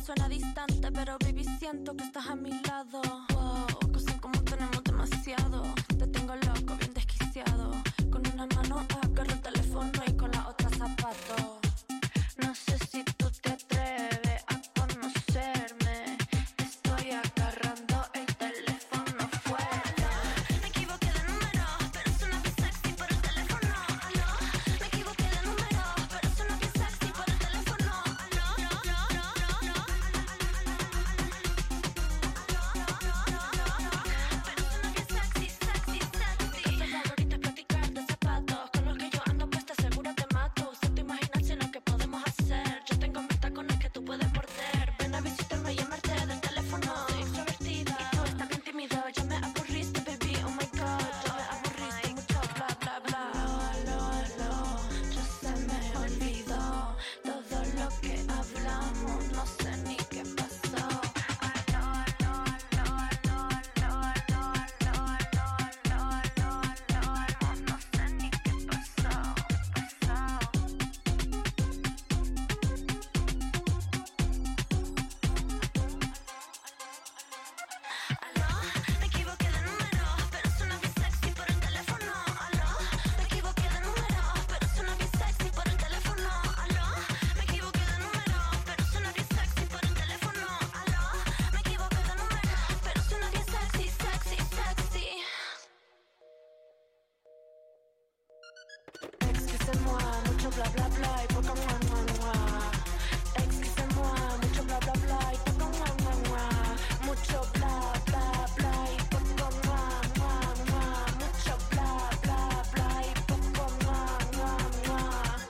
suena distante, pero baby siento que estás a mi lado. Wow, cosas como tenemos demasiado. Te tengo loco, bien desquiciado. Con una mano agarro el teléfono y con la otra zapato. No sé si tú te atreves a conocerme. Estoy agarrando el teléfono fuera. Me equivoqué de número, pero suena bien sexy por el teléfono. Aló, me equivoqué de número, pero suena bien sexy por el teléfono. Aló, pero suena bien sexy, sexy, sexy. Mi cosa favorita es platicar de zapatos. Con los que yo ando puesta seguro te mato. Usa tu imaginación lo que podemos hacer. Yo tengo mis tacones que tú puedes morder. Ven a visitarme y llamarte del teléfono. Soy extrovertida y tú estás bien tímido. Ya me aburriste, baby, oh my god. Ya me aburriste mucho, bla, bla, bla. Aló, ya se me olvidó todo lo que hablamos. No sé ni qué pasó. No sé ni qué pasó. Aló, me equivoqué de número, pero suena bien sexy por el teléfono. Aló, me equivoqué de número, pero suena bien sexy por el teléfono. Aló, me equivoqué de número, pero suena bien sexy por el teléfono. Aló, me equivoqué de número, pero suena bien sexy, sexy, sexy. Excusez-moi, mucho bla bla bla y poco mua mua mua. Excusez-moi, mucho bla bla bla y poco mua mua mua. Mucho bla bla bla y poco mua mua mua. Mucho bla bla bla y poco mua mua mua.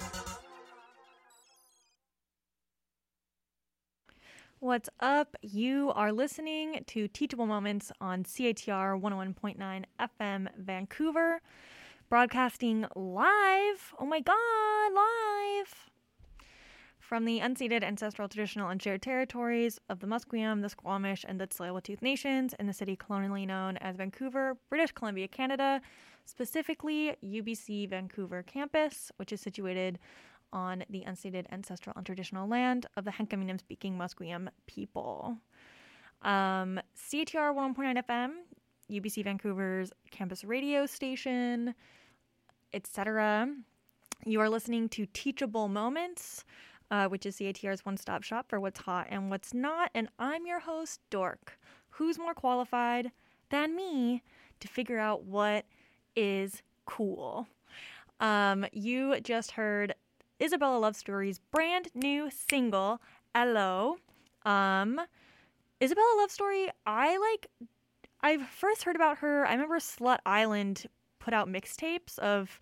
What's up? You are listening to Teachable Moments on CATR 101.9 FM Vancouver, broadcasting live. Oh my God, live from the unceded ancestral, traditional, and shared territories of the Musqueam, the Squamish, and the Tsleil-Waututh Nations in the city colonially known as Vancouver, British Columbia, Canada, specifically UBC Vancouver campus, which is situated on the unceded ancestral and traditional land of the Hankaminim-speaking Musqueam people. CATR 101.9 FM, UBC Vancouver's campus radio station, etc. You are listening to Teachable Moments, which is CATR's one-stop shop for what's hot and what's not. And I'm your host, Dork. Who's more qualified than me to figure out what is cool? You just heard Isabella Love Story's brand new single, Hello. Isabella Love Story, I've first heard about her. I remember Slut Island put out mixtapes of,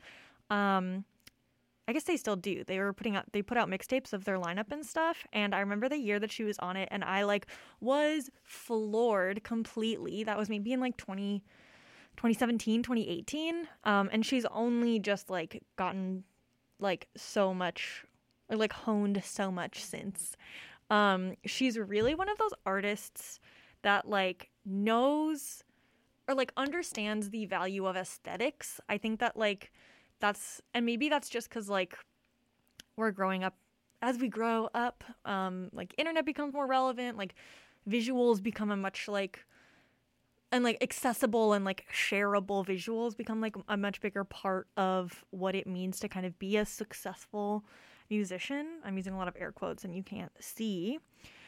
I guess they still do. They put out mixtapes of their lineup and stuff. And I remember the year that she was on it, and I was floored completely. That was maybe in 2017, 2018. And she's only just gotten so much, honed so much since. She's really one of those artists that knows or understands the value of aesthetics. I think that and maybe that's just because we're growing up. As we grow up, internet becomes more relevant, visuals become a much accessible and shareable visuals become a much bigger part of what it means to kind of be a successful musician. I'm using a lot of air quotes and you can't see.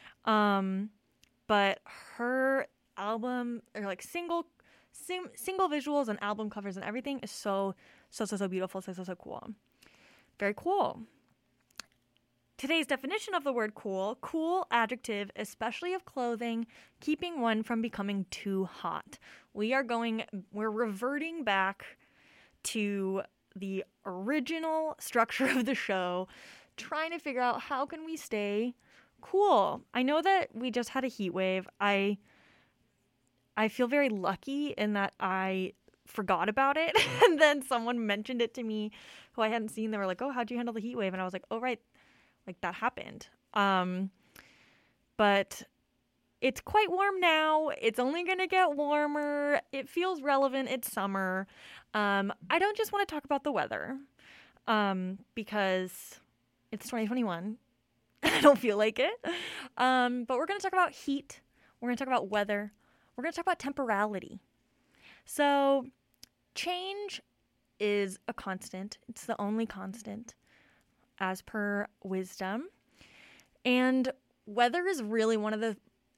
But her album, or single visuals and album covers and everything is so beautiful, so cool. Very cool. Today's definition of the word cool adjective, especially of clothing, keeping one from becoming too hot. We're reverting back to the original structure of the show, trying to figure out how can we stay cool. I know that we just had a heat wave. I feel very lucky in that I forgot about it, and then someone mentioned it to me who I hadn't seen. They were like, oh, how'd you handle the heat wave? And I was like, oh, right. That happened. But it's quite warm now. It's only going to get warmer. It feels relevant. It's summer. I don't just want to talk about the weather, because it's 2021 I don't feel like it. But we're going to talk about heat. We're going to talk about weather. We're going to talk about temporality. So change is a constant. It's the only constant as per wisdom. And weather is really one of the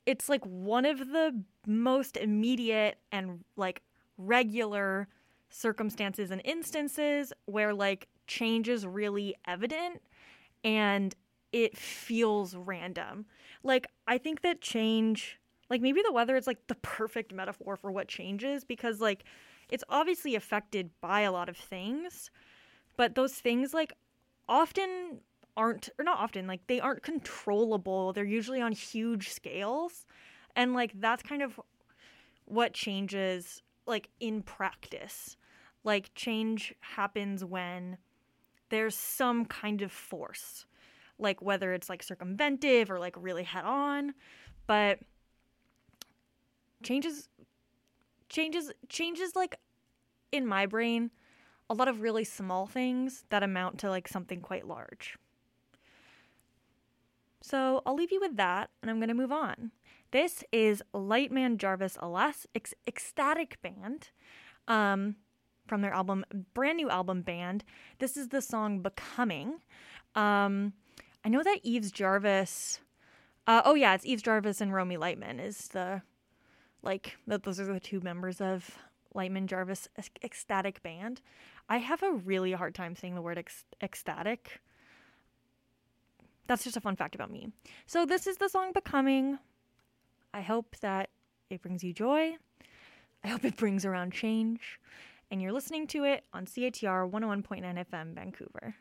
most immediate and like regular circumstances and instances where like change is really evident and it feels random. Like, I think that change, like maybe the weather is like the perfect metaphor for what changes, because like it's obviously affected by a lot of things, but those things like often aren't, or not often, like they aren't controllable. They're usually on huge scales. And like that's kind of what changes like in practice. Like change happens when there's some kind of force, like whether it's like circumventive or like really head on, but changes like in my brain a lot of really small things that amount to like something quite large. So I'll leave you with that, and I'm going to move on. This is Lightman Jarvis Ecstatic Band from their brand new album Band. This is the song Becoming. I know that Eves Jarvis, it's Eves Jarvis and Romy Lightman is those are the two members of Lightman Jarvis Ecstatic Band. I have a really hard time saying the word ecstatic. That's just a fun fact about me. So this is the song Becoming. I hope that it brings you joy. I hope it brings around change. And you're listening to it on CITR 101.9 FM Vancouver.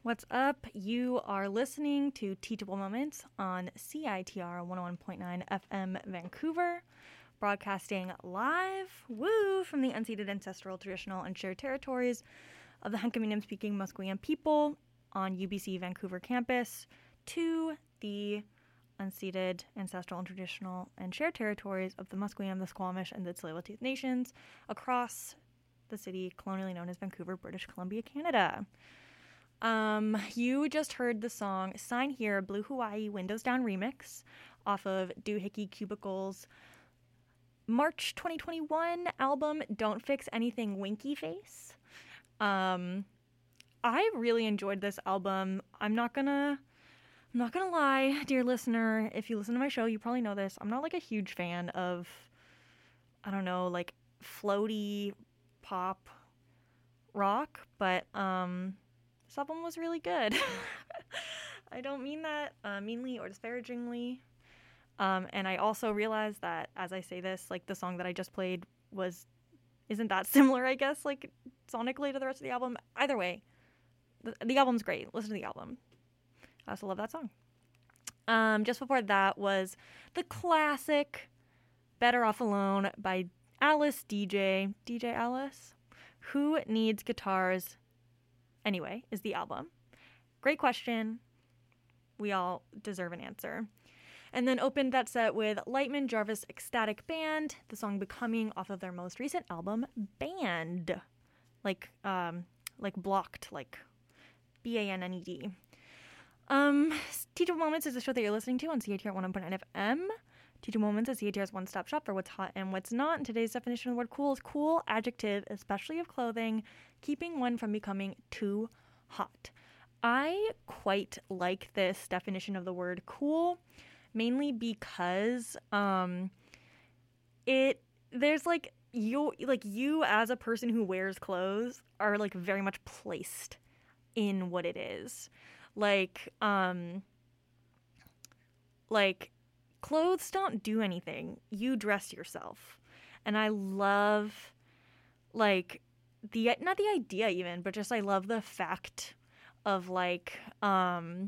What's up? You are listening to Teachable Moments on CITR 101.9 FM Vancouver, broadcasting live, from the unceded ancestral, traditional, and shared territories of the Hunkaminam-speaking Musqueam people on UBC Vancouver campus to the unceded ancestral and traditional and shared territories of the Musqueam, the Squamish, and the Tsleil-Waututh nations across the city colonially known as Vancouver, British Columbia, Canada. You just heard the song Sign Here, Blue Hawaii Windows Down remix off of Doohickey Cubicle's March 2021 album Don't Fix Anything Winky Face. I really enjoyed this album. I'm not gonna lie, dear listener. If you listen to my show, you probably know this. I'm not like a huge fan of, I don't know, like floaty pop rock, but this album was really good. I don't mean that meanly or disparagingly. And I also realized that as I say this, like the song that I just played isn't that similar, I guess, like sonically to the rest of the album. Either way, the album's great. Listen to the album. I also love that song. Just before that was the classic Better Off Alone by Alice DJ Alice. Who Needs Guitars Anyway is the album. Great question. We all deserve an answer. And then opened that set with Lightman Jarvis Ecstatic Band, the song Becoming off of their most recent album, Band. Like blocked, like BANNED. Teachable Moments is a show that you're listening to on CITR 101.9 FM. Teachable Moments is CITR's one-stop shop for what's hot and what's not. And today's definition of the word cool is cool adjective, especially of clothing, keeping one from becoming too hot. I quite like this definition of the word cool, mainly because there's like you as a person who wears clothes are like very much placed in what it is. Like clothes don't do anything. You dress yourself. And I love like not the idea even, but just I love the fact of like I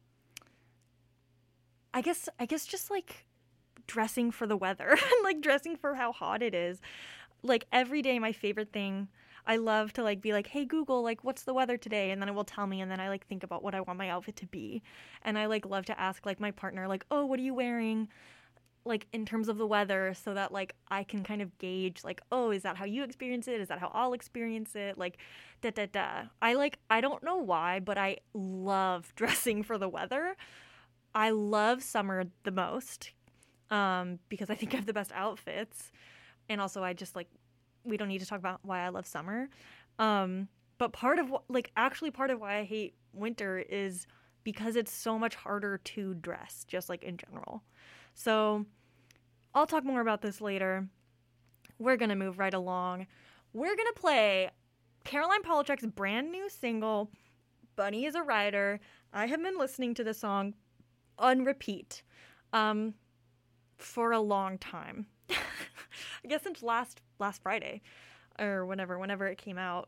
guess just like dressing for the weather, like dressing for how hot it is. Like every day my favorite thing, I love to like be like, hey Google, like what's the weather today? And then it will tell me, and then I like think about what I want my outfit to be. And I like love to ask like my partner like, oh, what are you wearing? Like in terms of the weather, so that like I can kind of gauge like, oh, is that how you experience it? Is that how I'll experience it? Like I don't know why, but I love dressing for the weather. I love summer the most because I think I have the best outfits. And also I just like, we don't need to talk about why I love summer. But part of why I hate winter is because it's so much harder to dress, just like in general. So I'll talk more about this later. We're going to move right along. We're going to play Caroline Polachek's brand new single, Bunny is a Rider. I have been listening to this song on repeat for a long time. I guess since last Friday or whenever it came out.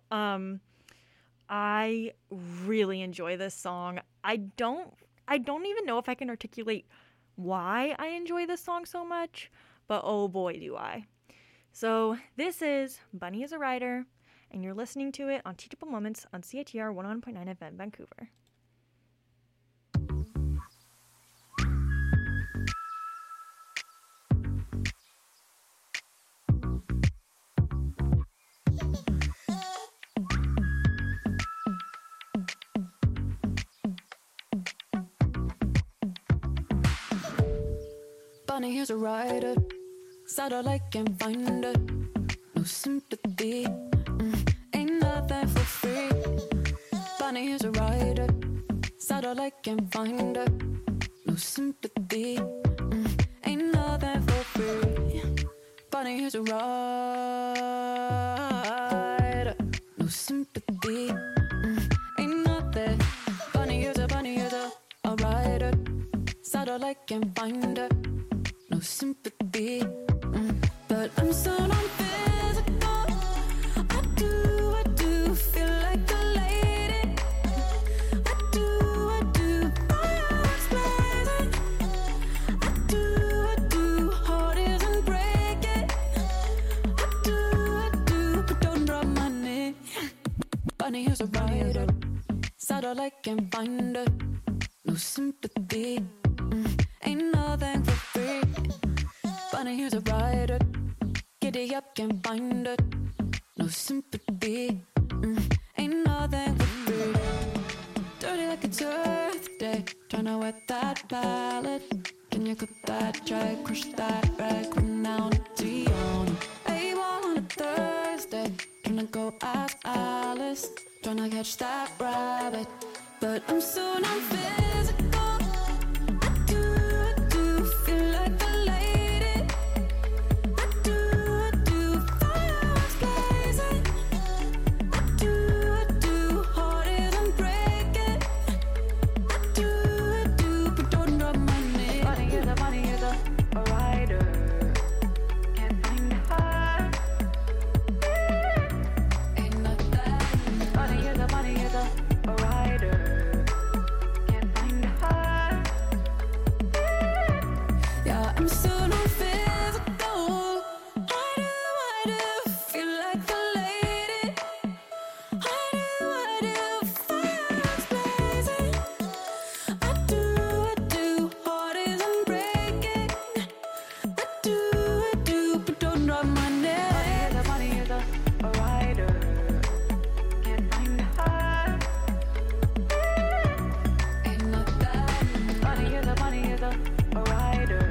I really enjoy this song. I don't even know if I can articulate why I enjoy this song so much, but oh boy do I. So this is Bunny is a Rider, and you're listening to it on Teachable Moments on CITR 101.9 FM Vancouver. Bunny is a rider, saddle I can find her. No sympathy, ain't nothing for free. Bunny is a rider, saddle I can find her. No sympathy, ain't nothing for free. Bunny is a rider, no sympathy, ain't nothing. Bunny is a rider, saddle I can find her. No sympathy, but I'm so non-physical. I do feel like a lady. I Saddle I can't find her. No sympathy. Ain't nothing for free. Funny, here's a rider. Giddy up, can't find her. No sympathy. Ain't nothing for free. Dirty like it's Earth Day. Tryna wet that palette. Can you cut that dry? Crush that rag. Come down to Dion. A1 on a Thursday. Tryna go ask Alice. Tryna catch that rabbit. But I'm so non-physical. I do feel like a lady. I do, fireworks blazing. I do, heart isn't breaking. I do, but don't drop my name. Funny is a rider. Can't find her. Ain't nothing. Funny is a rider. I'm so non-physical. I do feel like a lady. I do, fireworks blazing. I do, heart isn't breaking. I do, but don't drop my neck. Funny is a rider. Can't find her. Ain't nothing. Funny is a rider.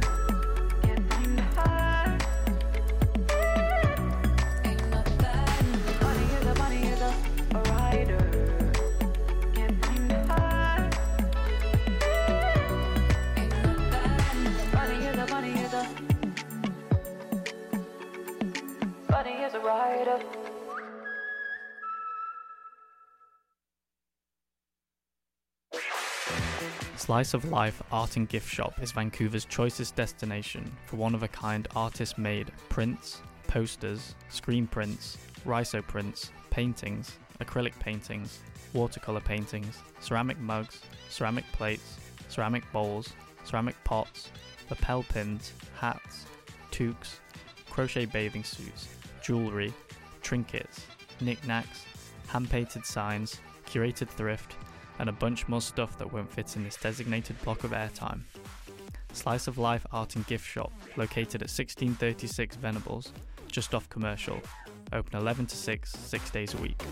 Slice of Life Art and Gift Shop is Vancouver's choicest destination for one-of-a-kind artist-made prints, posters, screen prints, rhizo prints, paintings, acrylic paintings, watercolour paintings, ceramic mugs, ceramic plates, ceramic bowls, ceramic pots, lapel pins, hats, toques, crochet bathing suits, jewellery, trinkets, knickknacks, hand-painted signs, curated thrift, and a bunch more stuff that won't fit in this designated block of airtime. Slice of Life Art and Gift Shop, located at 1636 Venables, just off Commercial, open 11 to 6, 6 days a week.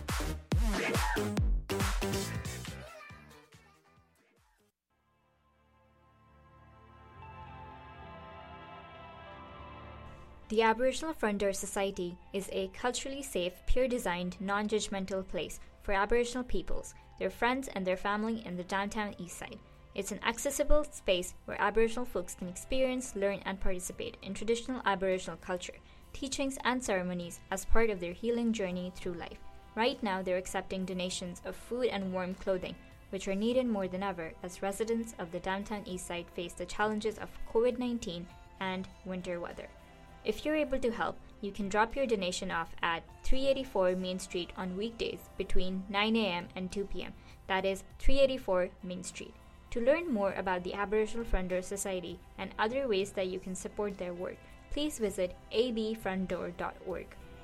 The Aboriginal Front Door Society is a culturally safe, peer-designed, non-judgmental place for Aboriginal peoples, their friends and their family in the downtown east side. It's an accessible space where Aboriginal folks can experience, learn and participate in traditional Aboriginal culture, teachings and ceremonies as part of their healing journey through life. Right now they're accepting donations of food and warm clothing, which are needed more than ever as residents of the downtown east side face the challenges of COVID-19 and winter weather. If you're able to help, you can drop your donation off at 384 Main Street on weekdays between 9 a.m. and 2 p.m. That is 384 Main Street. To learn more about the Aboriginal Front Door Society and other ways that you can support their work, please visit abfrontdoor.org.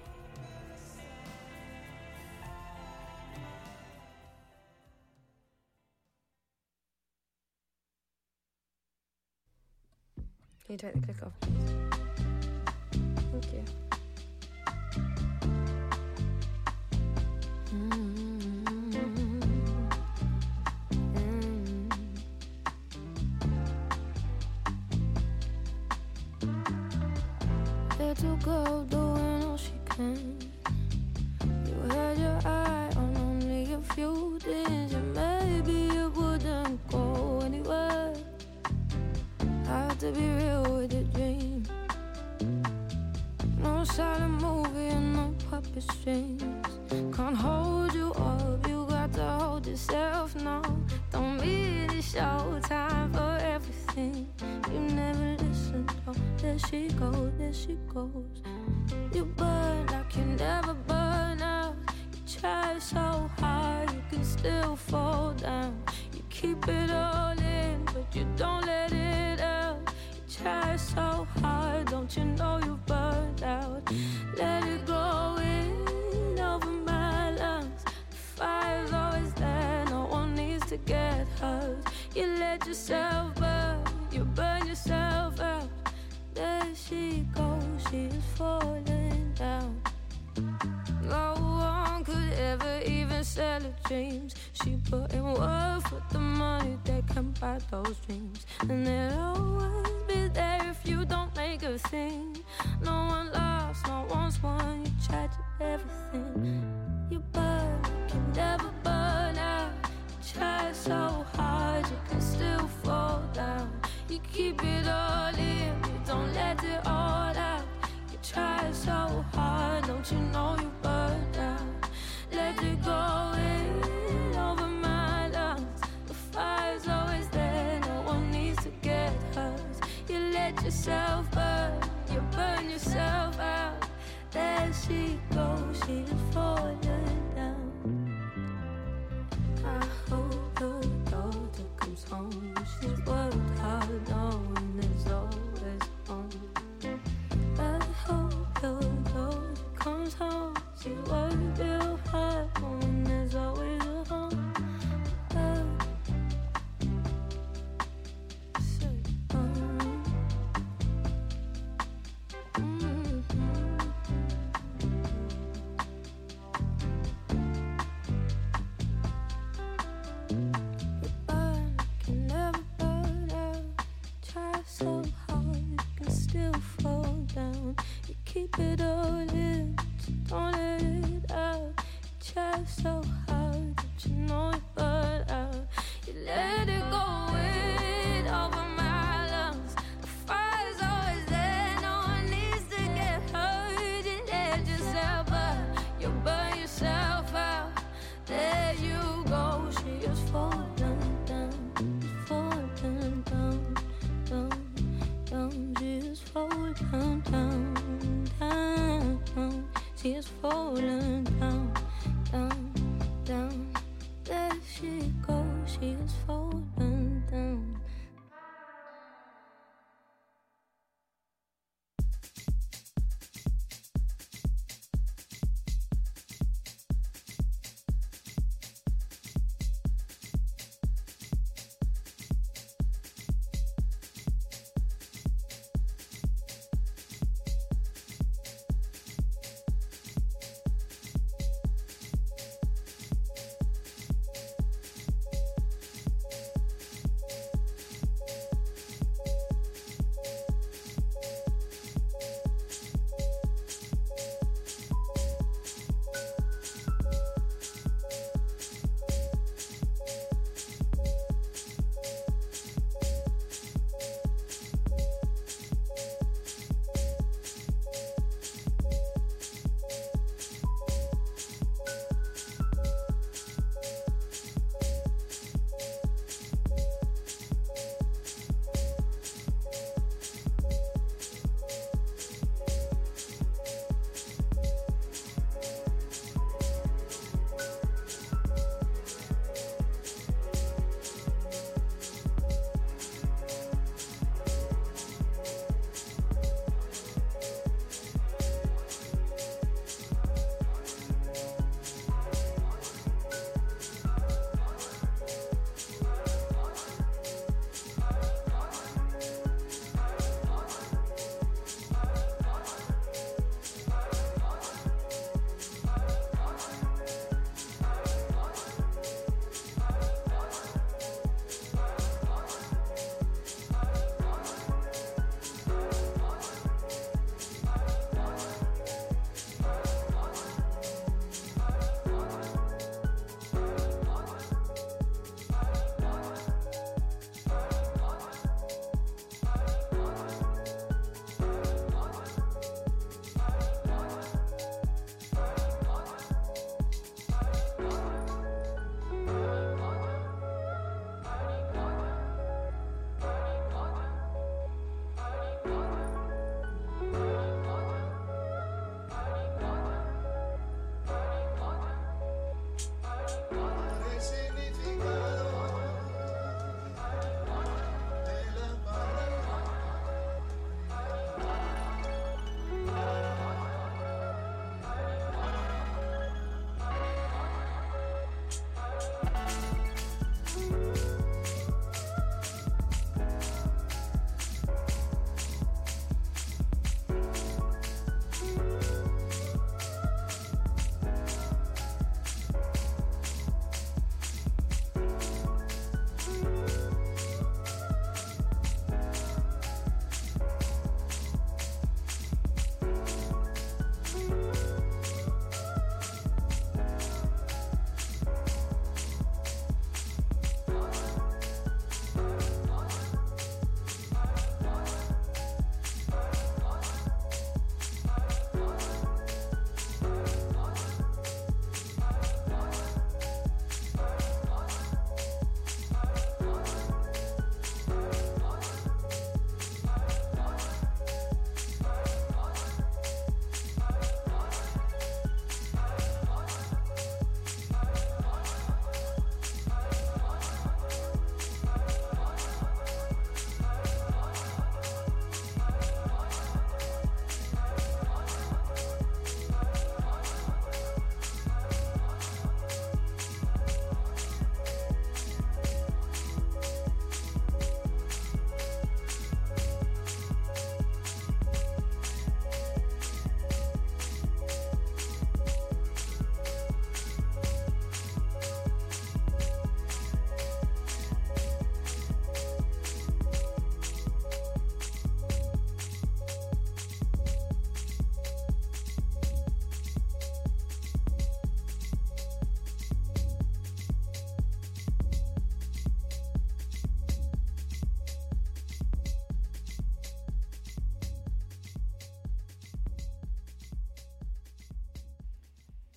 Can you take the click off? Thank you. Little girl doing all she can. You had your eye on only a few things, and maybe it wouldn't go anywhere. Had to be real with the dream. No silent movie and no puppet strings. Can't hold you up, you got to hold yourself now. Don't need to show time for everything. You never listen, oh, there she goes, there she goes. You burn like you never burn out. You try so hard, you can still fall down. You keep it all in, but you don't let it out. You try so hard, don't you know you burned out? Let it go in over my lungs. The fire's always there, no one to get hurt. You let yourself burn, you burn yourself out. There she goes, she is falling down. No one could ever even sell her dreams. She put in work for the money that can buy those dreams. And they'll always be there if you don't make a thing. No one lost, no one's won. You tried everything. You burn, you can never burn out. You try so hard, you can still fall down. You keep it all in, you don't let it all out. You try so hard, don't you know you burned out? Let it go in over my lungs. The fire's always there, no one needs to get hurt. You let yourself burn, you burn yourself out. There she goes, she is falling down. I hope the daughter comes home. She's worked hard, knowing there's always home. I hope your daughter comes home. She's worked real hard, knowing there's always a home. So hard, you can still fall down. You keep it all in, but you don't let it out. You try so hard that you know you burn out. You let it go in over my lungs. The fire's always there, no one needs to get hurt. You let yourself burn, you burn yourself out. There you go, she is falling down, falling down. She is falling down, down. She is falling down, down, down. There she goes, she is falling down.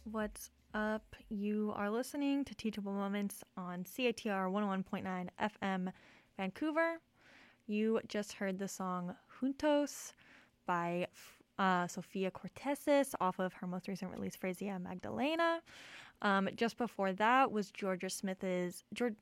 What's up? You are listening to Teachable Moments on CITR 101.9 FM Vancouver. You just heard the song Juntos by Sofia Cortesis off of her most recent release, Frisia Magdalena. Just before that was Georgia Smith's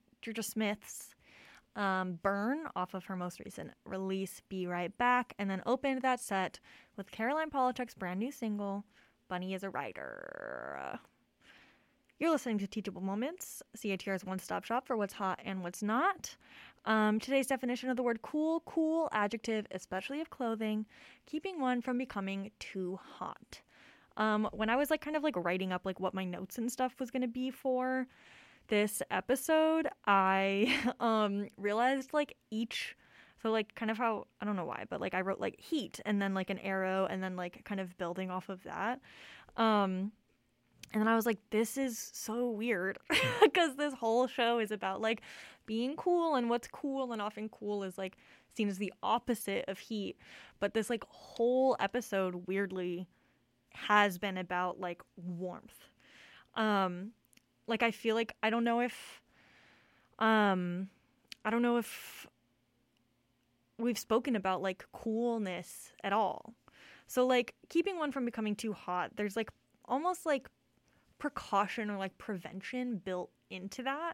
Burn off of her most recent release, Be Right Back, and then opened that set with Caroline Polachek's brand new single, Bunny is a Rider. You're listening to Teachable Moments, CITR's one-stop shop for what's hot and what's not. Today's definition of the word cool, adjective, especially of clothing, keeping one from becoming too hot. When I was kind of writing up what my notes and stuff was going to be for this episode, I realized kind of how, I don't know why, but I wrote heat and then an arrow and then kind of building off of that. And then I was like, this is so weird because this whole show is about being cool, and what's cool and often cool is seen as the opposite of heat. But this whole episode weirdly has been about warmth. I feel I don't know if we've spoken about coolness at all. So keeping one from becoming too hot, there's almost precaution or prevention built into that.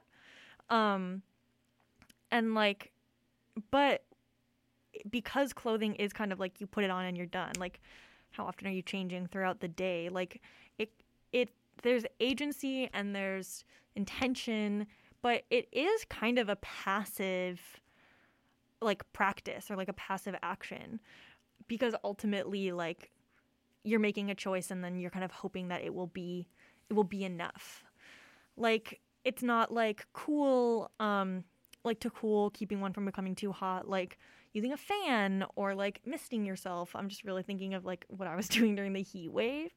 But because clothing is kind of you put it on and you're done. How often are you changing throughout the day? There's agency and there's intention, but it is kind of a passive practice or a passive action, because ultimately you're making a choice and then you're kind of hoping that it will be enough. It's not cool, to cool, keeping one from becoming too hot, using a fan or misting yourself. I'm just really thinking of what I was doing during the heat wave.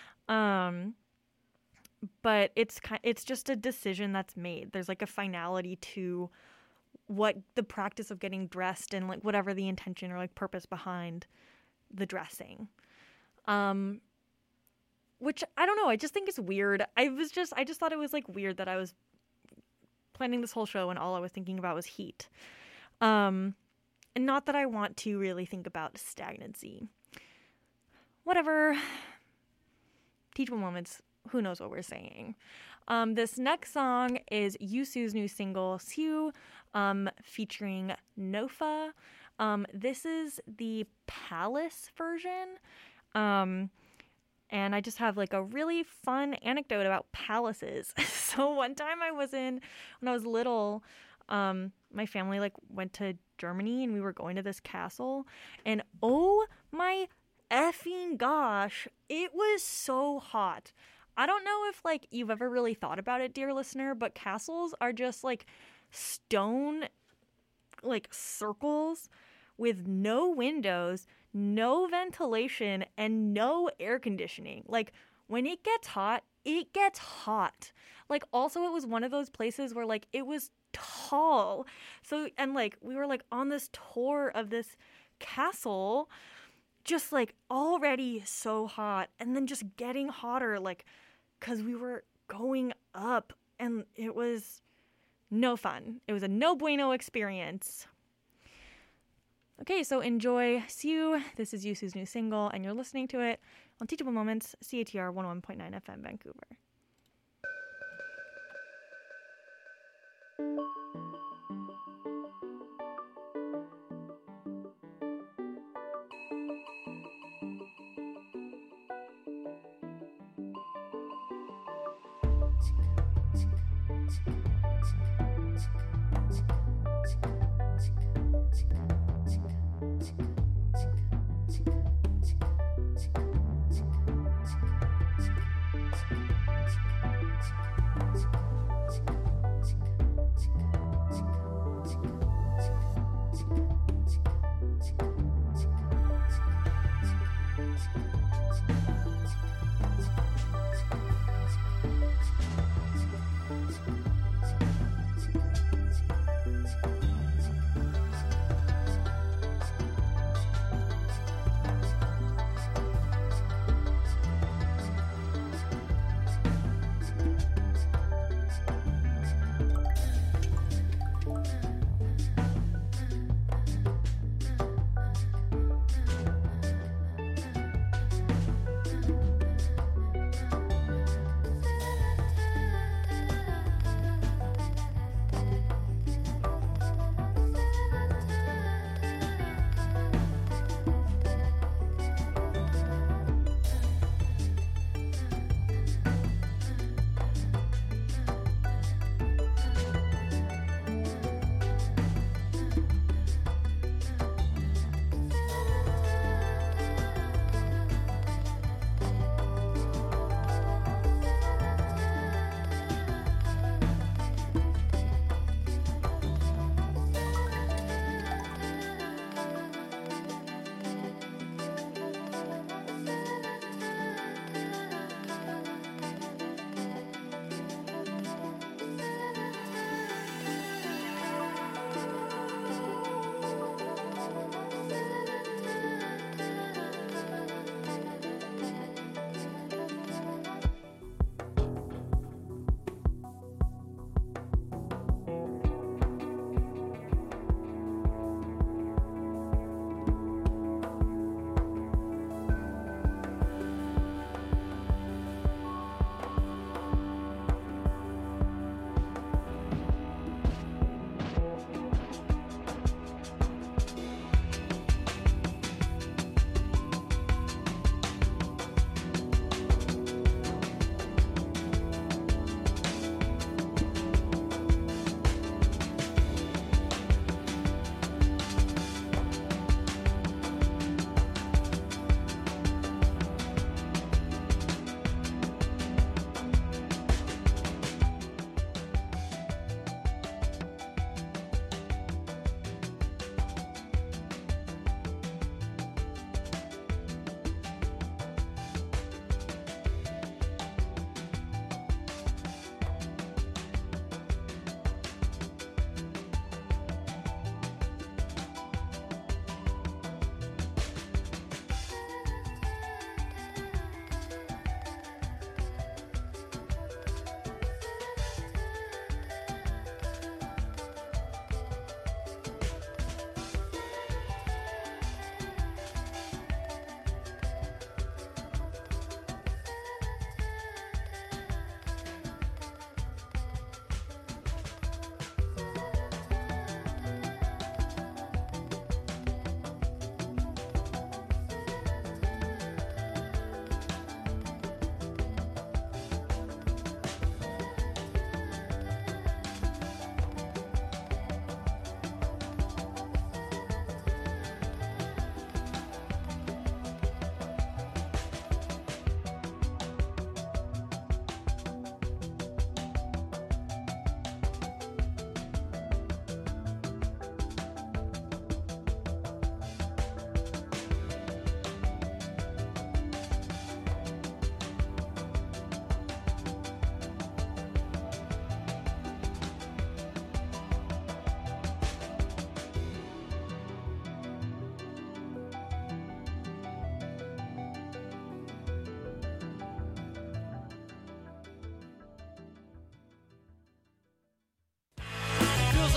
But it's just a decision that's made. There's a finality to what the practice of getting dressed and whatever the intention or purpose behind the dressing. Which I don't know, I just think it's weird. I just thought it was weird that I was planning this whole show and all I was thinking about was heat. And not that I want to really think about stagnancy. Whatever. Teachable Moments. Who knows what we're saying? This next song is Yusu's new single, Siu, featuring Nofa. This is the Palace version. And I just have a really fun anecdote about palaces. So one time when I was little, my family went to Germany and we were going to this castle, and oh my effing gosh, it was so hot. I don't know if you've ever really thought about it, dear listener, but castles are just stone circles with no windows, no ventilation, and no air conditioning. When it gets hot, it gets hot. Also, it was one of those places where it was tall. So, and we were on this tour of this castle, just already so hot, and then just getting hotter, because we were going up, and it was no fun. It was a no bueno experience. Okay, so enjoy Siu. This is Yusu's new single, and you're listening to it on Teachable Moments, CITR 101.9 FM Vancouver.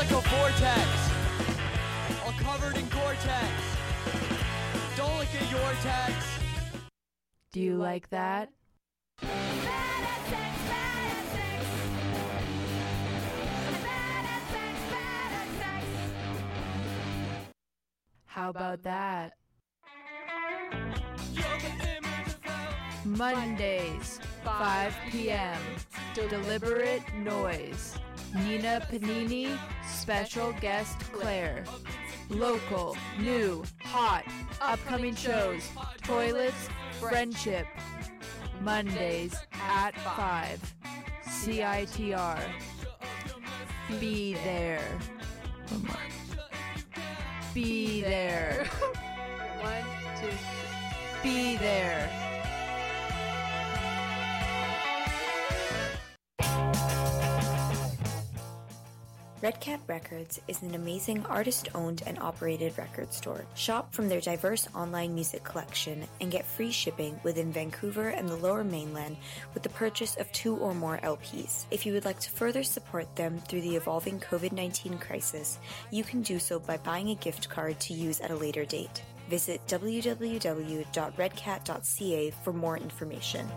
like a vortex, all covered in Gore-Tex. Don't look at your text. Do you like that? How about that? Mondays, 5 p.m. Deliberate Noise. Nina Panini, special guest Claire. Local, new, hot, upcoming shows. Toilets, friendship. Mondays at 5. CITR. Be there. One more. Be there. 1, 2, 3. Be there. Red Cat Records is an amazing artist-owned and operated record store. Shop from their diverse online music collection and get free shipping within Vancouver and the Lower Mainland with the purchase of 2 or more LPs. If you would like to further support them through the evolving COVID-19 crisis, you can do so by buying a gift card to use at a later date. Visit www.redcat.ca for more information.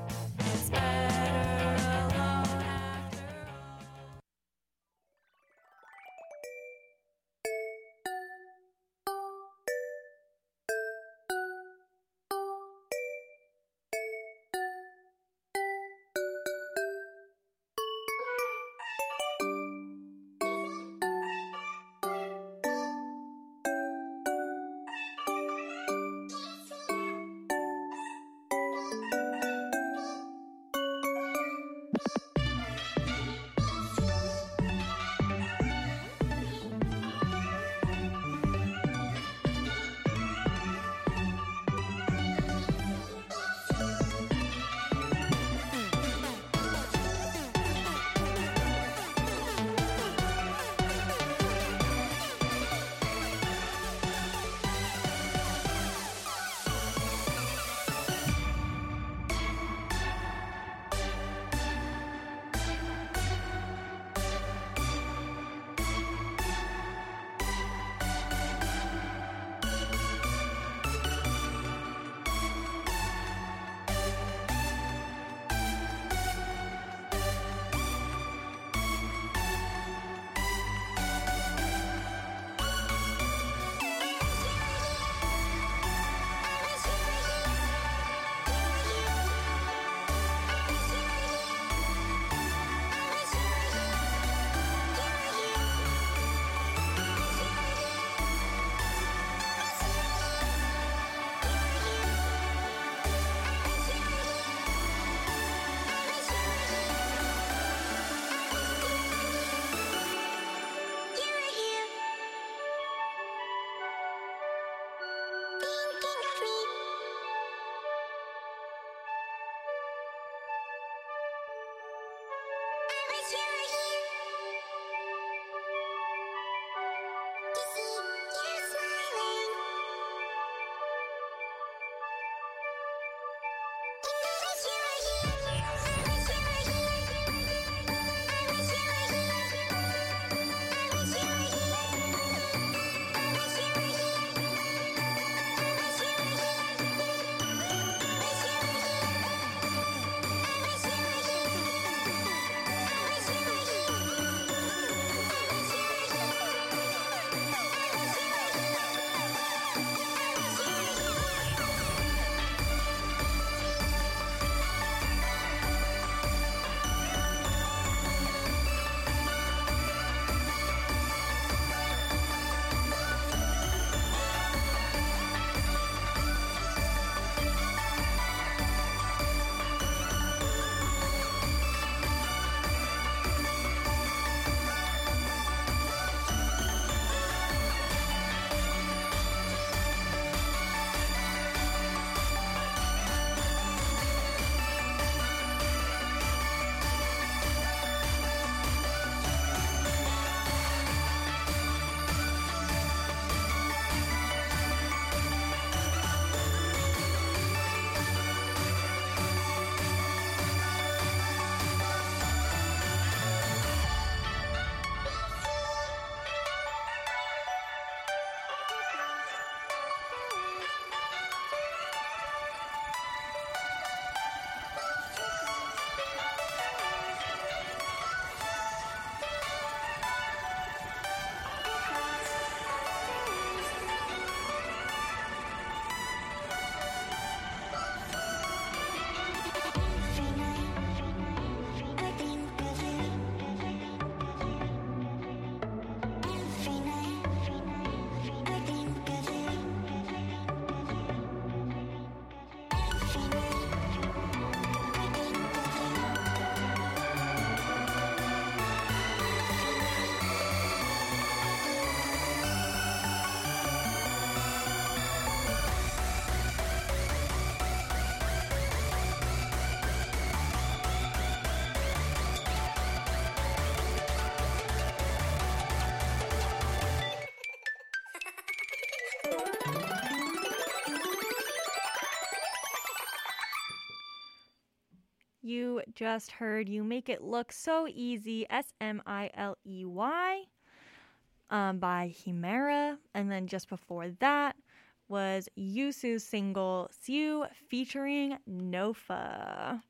You just heard You Make It Look So Easy, Smiley, by Himera. And then just before that was Yusu's single, Siu, featuring Nofa.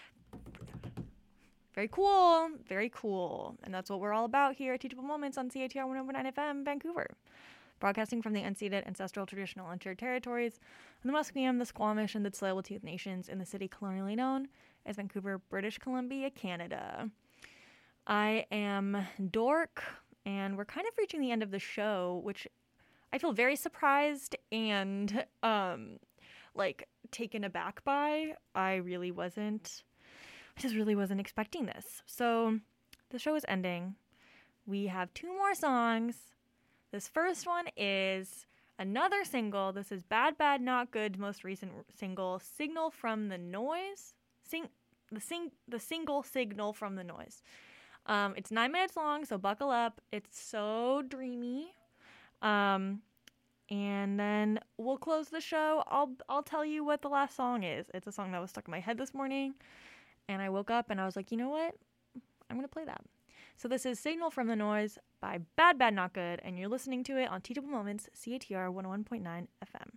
Very cool, very cool. And that's what we're all about here at Teachable Moments on CITR 101.9 FM, Vancouver. Broadcasting from the unceded ancestral traditional uncharted territories of the Musqueam, the Squamish, and the Tsleil-Waututh nations in the city colonially known as Vancouver, British Columbia, Canada. I am Dork, and we're kind of reaching the end of the show, which I feel very surprised and taken aback by. I just really wasn't expecting this. So the show is ending. We have 2 more songs. This first one is another single. This is Bad Bad Not Good's most recent single, Signal from the Noise. The single Signal from the Noise. It's 9 minutes long, so buckle up. It's so dreamy. And then we'll close the show. I'll tell you what the last song is. It's a song that was stuck in my head this morning, and I woke up and I was like, you know what? I'm gonna play that. So this is Signal from the Noise by Bad Bad Not Good, and you're listening to it on Teachable Moments, CITR 101.9 FM.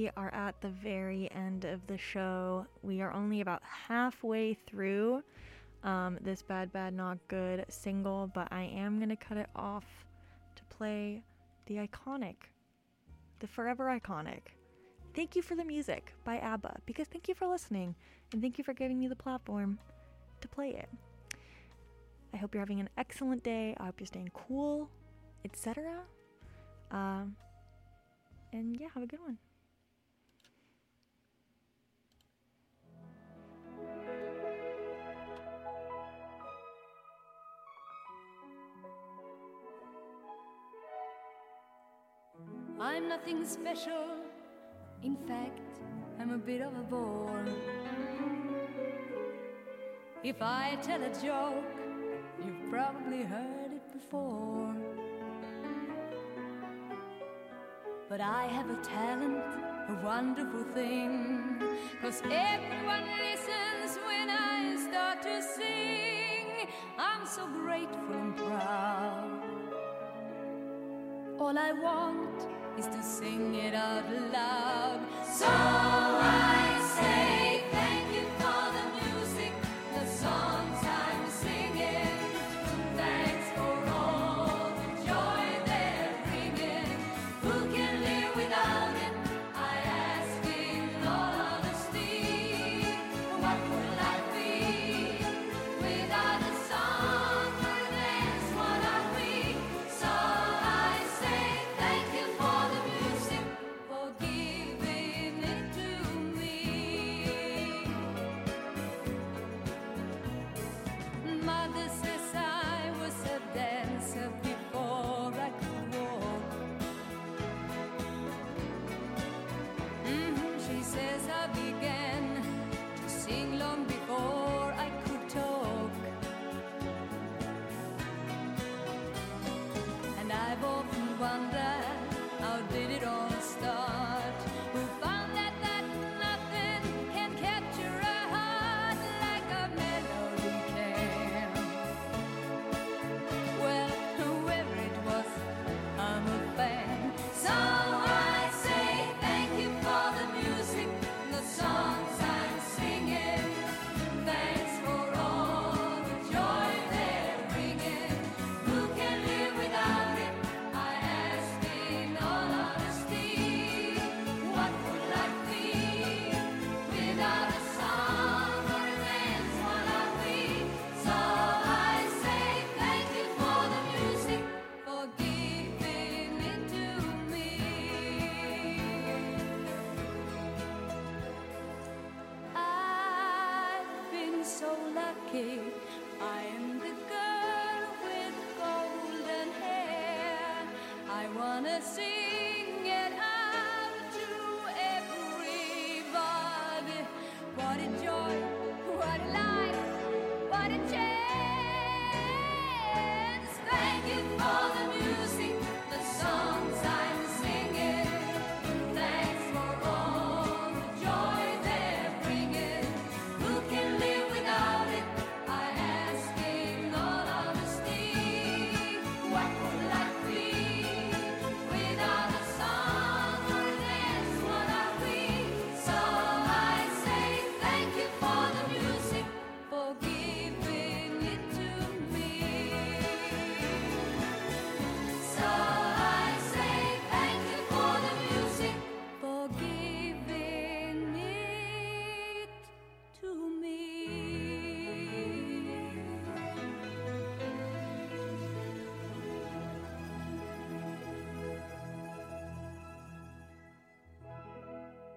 we are at the very end of the show. We are only about halfway through this Bad Bad Not Good single, but I am going to cut it off to play the iconic, the forever iconic Thank You for the Music by ABBA, because thank you for listening, and thank you for giving me the platform to play it. I hope you're having an excellent day. I hope you're staying cool, etc. And yeah, have a good one. I'm nothing special. In fact, I'm a bit of a bore. If I tell a joke, you've probably heard it before. But I have a talent, a wonderful thing, 'cause everyone listens when I start to sing. I'm so grateful and proud. All I want is to sing it out loud. So I say thank you for the music, the songs I'm singing. Thanks for all the joy they're bringing. Who can live without it? I ask in all honesty. What would life be without a song or a dance? What are we? So I say thank you for the music, for giving it to me. Mother says I was a dancer before I could walk. She says I began to sing long before I could talk. And I've often wondered, how did it all start? Who found that nothing can capture a heart like a melody can? Well, whoever it was, I'm a fan. So I say thank you for the music, the songs I'm singing. Thanks for all the joy they're bringing. Who can live without it? I ask in all honesty. What would life be without a song or a dance? What are we? So I say thank you for the music, for giving it to me. I've been so lucky. I am the girl with golden hair. I wanna see